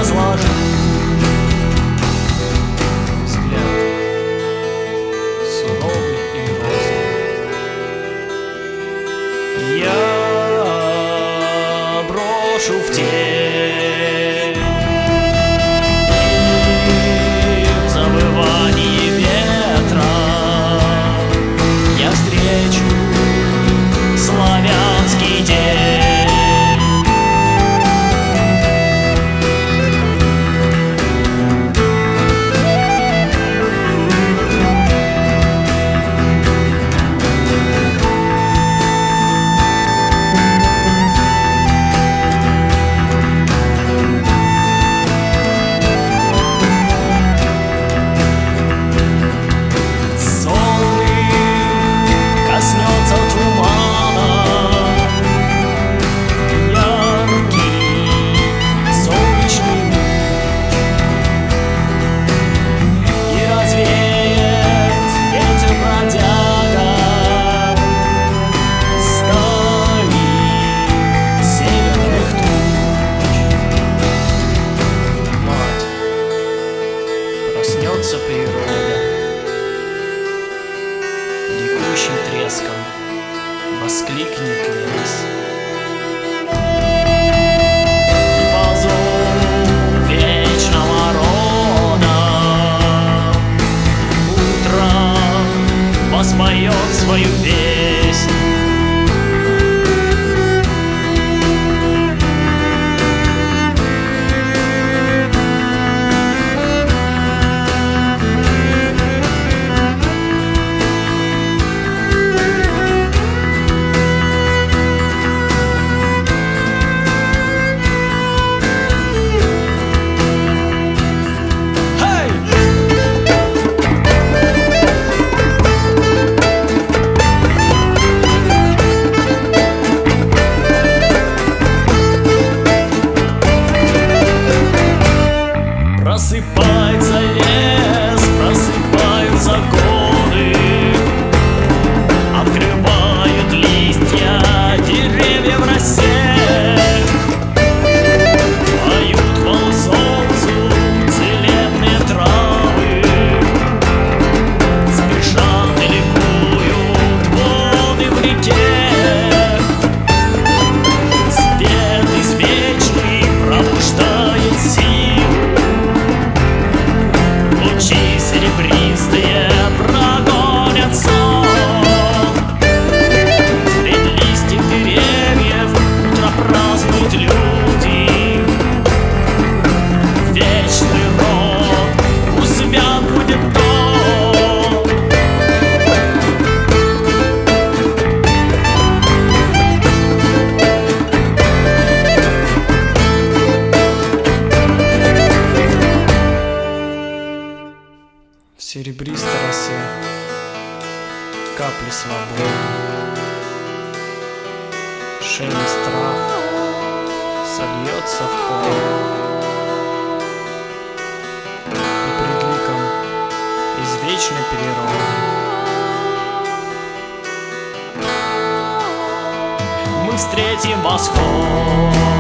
разложу. Взгляд суровый и грозный. Я брошу в тень и в завывании ветра я встречу славянский день. Коснется тумана яркий солнечный луч и развеет ветер бродяга стаи северных туч. Мать, проснется природа, ликующим треском воскликнет лес. И по зову вечного рода утро воспоет свою песнь. Просыпается лес, просыпаются годы, открывают листья деревья в росе, поют хвалу солнцу целебные травы, спешат и ликуют воды в реке. Свет извечный пробуждает силу, лучи серебристые прогонят сон. Средь листьев деревьев утро празднуют люди. Вечный род пусть свят будет дом. В серебристой росе капли свободы, шелест трав сольется в хор, и пред ликом извечной природы Мы встретим восход.